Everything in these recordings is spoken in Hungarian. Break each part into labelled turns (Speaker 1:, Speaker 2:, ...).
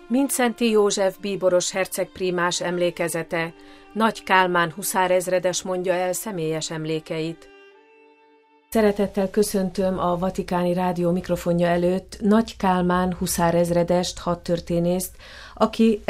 Speaker 1: Mindszenty József bíboros hercegprímás emlékezete. Nagy Kálmán huszárezredes mondja el személyes emlékeit. Szeretettel köszöntöm a Vatikáni Rádió mikrofonja előtt Nagy Kálmán huszárezredest, hadtörténészt, aki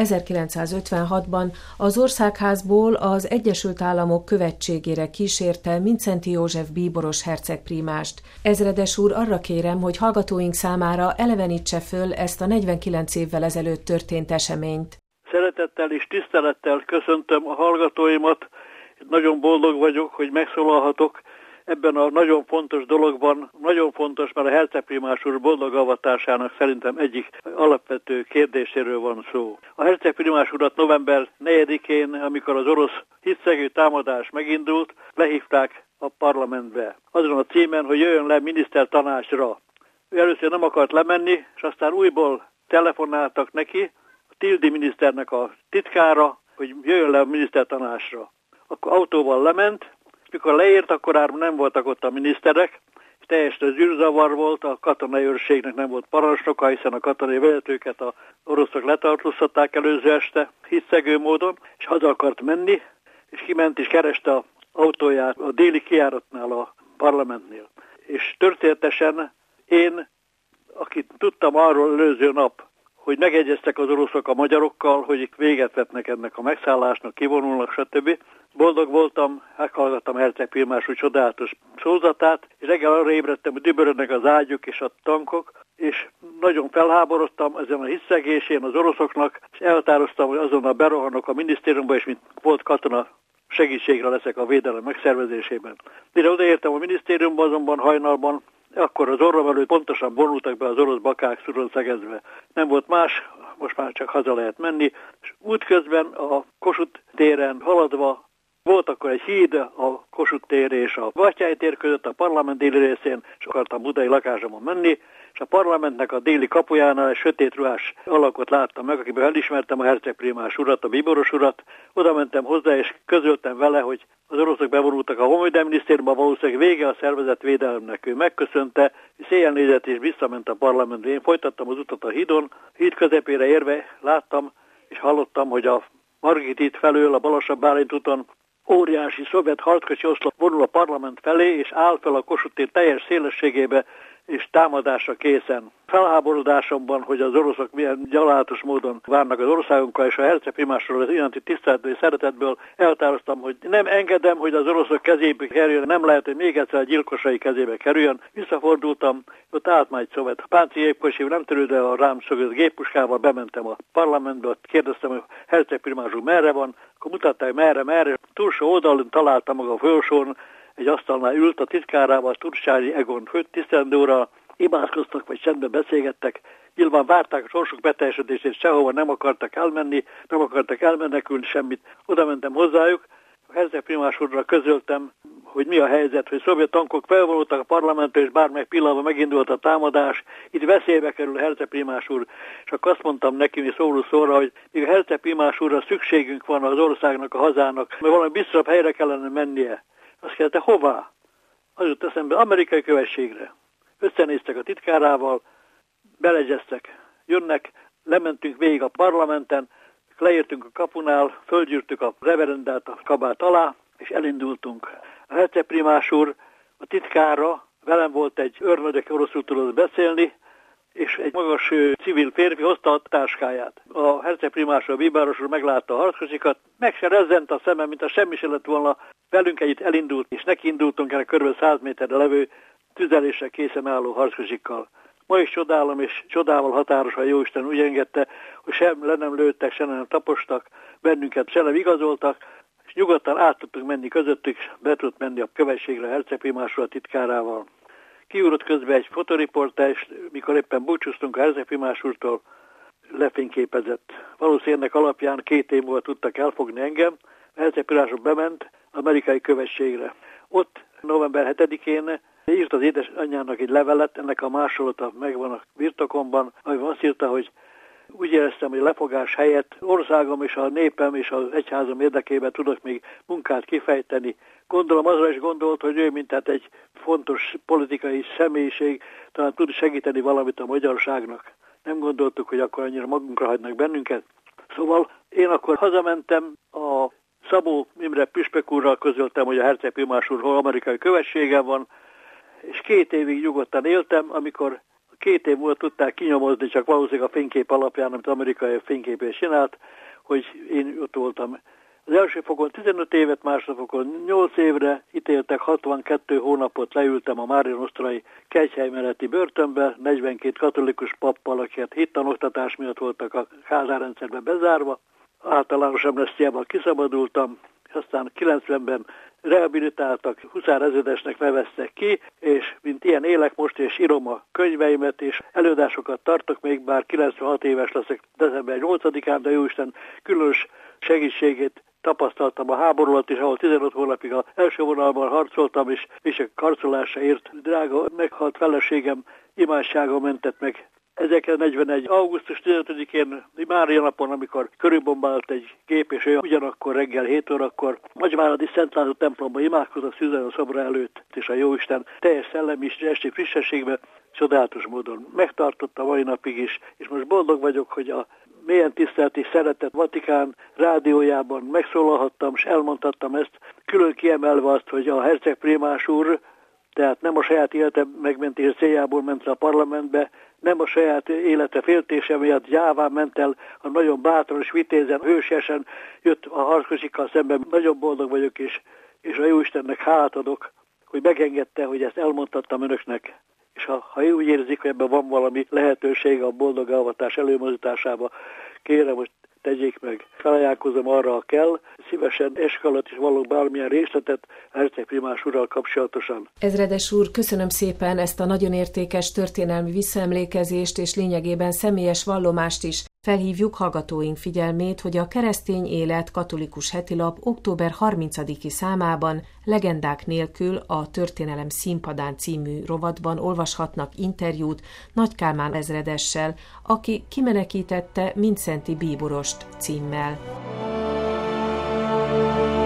Speaker 1: 1956-ban az országházból az Egyesült Államok követségére kísérte Mindszenty József bíboros hercegprímást. Ezredes úr, arra kérem, hogy hallgatóink számára elevenítse föl ezt a 49 évvel ezelőtt történt eseményt.
Speaker 2: Szeretettel és tisztelettel köszöntöm a hallgatóimat. Nagyon boldog vagyok, hogy megszólalhatok ebben a nagyon fontos dologban. Nagyon fontos, mert a hercegprímás úr boldog avatásának szerintem egyik alapvető kérdéséről van szó. A hercegprímás urat november 4-én, amikor az orosz hiszegő támadás megindult, lehívták a parlamentbe. Azon a címen, hogy jöjjön le minisztertanácsra. Ő először nem akart lemenni, és aztán újból telefonáltak neki, a Tildi miniszternek a titkára, hogy jöjjön le a minisztertanácsra. Akkor autóval lement. Mikor leért, akkor már nem voltak ott a miniszterek, és teljesen zűrzavar volt, a katonai őrségnek nem volt parancsnoka, hiszen a katonai vezetőket az oroszok letartóztatták előző este, hiszegő módon, és haza akart menni, és kiment és kereste az autóját a déli kijáratnál a parlamentnél. És történetesen én, akit tudtam arról előző nap, hogy megegyeztek az oroszok a magyarokkal, hogy véget vetnek ennek a megszállásnak, kivonulnak, stb. Boldog voltam, meghallgattam hercegprímás úr csodálatos szózatát, és reggel arra ébredtem, hogy dübörödnek az ágyuk és a tankok, és nagyon felháborodtam ezen a hiszegésén az oroszoknak, és elhatároztam, hogy azonnal berohanok a minisztériumba, és mint volt katona, segítségre leszek a védelem megszervezésében. Mire odaértem a minisztériumba, azonban hajnalban, akkor az orrom előtt pontosan vonultak be az orosz bakák Szuron-Szegezbe. Nem volt más, most már csak haza lehet menni, és útközben a Kossuth téren haladva volt akkor egy híd a Kossuth tér és a Batthyány tér között a parlament déli részén, és akartam budai lakásomon menni, és a parlamentnek a déli kapujánál egy sötét ruhás alakot láttam meg, akiben elismertem a hercegprímás urat, a bíboros urat. Oda mentem hozzá, és közöltem vele, hogy az oroszok bevonultak a Honvédelmi Minisztériumba, valószínűleg vége a szervezetvédelemnek. Ő megköszönte, széjjel nézett és visszament a parlamentbe. Én folytattam az utat a hídon, híd közepére érve láttam és hallottam, hogy a Margit híd felől a Balassabb Bálint úton óriási szovjet harckocsi oszlop vonul a parlament felé, és áll fel a Kossuth tér teljes szélességébe, és támadásra készen. Felháborodásomban, hogy az oroszok milyen gyalázatos módon várnak az országunkkal, és a hercegprímásról az iránti tiszteletből és szeretetből eltároztam, hogy nem engedem, hogy az oroszok kezébe kerüljön, nem lehet, hogy még egyszer a gyilkosai kezébe kerüljön. Visszafordultam, ott állt már egy szovjet páncéljépkocsi, nem törődve a rám szögött géppuskával, bementem a parlamentbe, ott kérdeztem, hogy hercegprímás úr merre van, akkor mutatták merre. Túlsó oldalon találtam maga a folyosón, egy asztalnál ült a titkárával, Turcsány Egon főtisztelendőrrel, imádkoztak vagy csendben beszélgettek, nyilván várták a sorsuk beteljesedését, sehova nem akartak elmenni, nem akartak elmenekülni semmit. Oda mentem hozzájuk, a hercegprímás úrral közöltem, hogy mi a helyzet, hogy szovjet tankok felvonultak a parlamenttől, és bármely pillanatban megindult a támadás, itt veszélybe kerül a hercegprímás úr. És akkor azt mondtam neki, mi szóról szóra, hogy még a hercegprímás úrra szükségünk van az országnak, a hazának, mert valami biztosabb helyre kellene mennie. Azt kérdezte, hová? Az jut eszembe, amerikai követségre. Összenéztek a titkárával, beleegyeztek, jönnek, lementünk végig a parlamenten, leértünk a kapunál, fölgyűrtük a reverendát a kabát alá, és elindultunk. A hercegprímás úr, a titkára, velem volt egy őrnagy, aki oroszul tudott beszélni, és egy magas civil férfi hozta a táskáját. A hercegprímás úr, a bíboros úr meglátta a harckocsikat, meg se rezzent a szemem, mint a semmi se lett volna. Velünk együtt elindult, és nekiindultunk ennek kb. 100 méterre levő tüzelésre készen álló harckocsikkal. Ma is csodálom, és csodával határosan Jóisten úgy engedte, hogy sem le nem lőttek, sem nem tapostak, bennünket se nem igazoltak, és nyugodtan át tudtunk menni közöttük, be tudott menni a követségre a hercegprímás úr a titkárával. Kiúrott közben egy fotoriporter, és mikor éppen búcsúztunk a hercegprímás úrtól, lefényképezett. Valószínűleg alapján 2 év múlva tudtak elfogni engem, a hercegprímás úr bement amerikai követségre. Ott november 7-én írt az édesanyjának egy levelet, ennek a másolata megvan a birtokomban, amiben azt írta, hogy úgy éreztem, hogy a lefogás helyett országom és a népem és az egyházam érdekében tudok még munkát kifejteni. Gondolom azra is gondolt, hogy ő, mint egy fontos politikai személyiség, talán tud segíteni valamit a magyarságnak. nem gondoltuk, hogy akkor annyira magunkra hagynak bennünket. Szóval én akkor hazamentem, a Szabó Imre püspök úrral közöltem, hogy a Herceg Primás úr amerikai követsége van, és 2 évig nyugodtan éltem, amikor 2 év múlva tudták kinyomozni, csak valószínűleg a fénykép alapján, amit amerikai fényképét csinált, hogy én ott voltam. Az első fokon 15 évet, másodfokon 8 évre ítéltek, 62 hónapot leültem a Mária Nostrai Kegyhely melletti börtönbe, 42 katolikus pappal, akiket hittanoktatás miatt voltak a Kádár rendszerbe bezárva. Általános amnesztiával kiszabadultam, aztán 90-ben rehabilitáltak, huszárezredesnek neveztek ki, és mint ilyen élek most, és írom a könyveimet, és előadásokat tartok, még bár 96 éves leszek december 8-án, de jóisten különös segítségét tapasztaltam a háború alatt, és ahol 15 hónapig az első vonalban harcoltam, és a harcolásért drága meghalt feleségem imádsága mentett meg 1941. augusztus 15-én, Mária napon, amikor körülbombált egy gép, és ő ugyanakkor reggel 7 órakor Nagyváradi Szent László templomba imádkozott Szűzen a szobra előtt, és a Jóisten teljes szellemi és esti frissességben csodálatos módon megtartotta mai napig is, és most boldog vagyok, hogy a mélyen tisztelt és szeretett Vatikán rádiójában megszólalhattam, és elmondhattam ezt, külön kiemelve azt, hogy a Herceg Primás úr, tehát nem a saját élete megmentés céljából ment le a parlamentbe, nem a saját élete féltése miatt gyáván ment el, hanem nagyon bátran és vitézen, hősiesen jött a harckocsikkal szemben. Nagyon boldog vagyok, és a Jóistennek hálát adok, hogy megengedte, hogy ezt elmondhattam önöknek. És ha úgy érzik, hogy ebben van valami lehetőség a boldog avatás előmozdításába, kérem, hogy tegyék meg. Felajánlkozom arra, ha kell, szívesen eskalat is való bármilyen részletet Herceg Primás úrral kapcsolatosan.
Speaker 1: Ezredes úr, köszönöm szépen ezt a nagyon értékes történelmi visszaemlékezést és lényegében személyes vallomást is. Felhívjuk hallgatóink figyelmét, hogy a Keresztény Élet katolikus hetilap október 30-i számában Legendák nélkül a Történelem színpadán című rovatban olvashatnak interjút Nagy Kálmán ezredessel, aki kimenekítette Mindszenty bíborost címmel.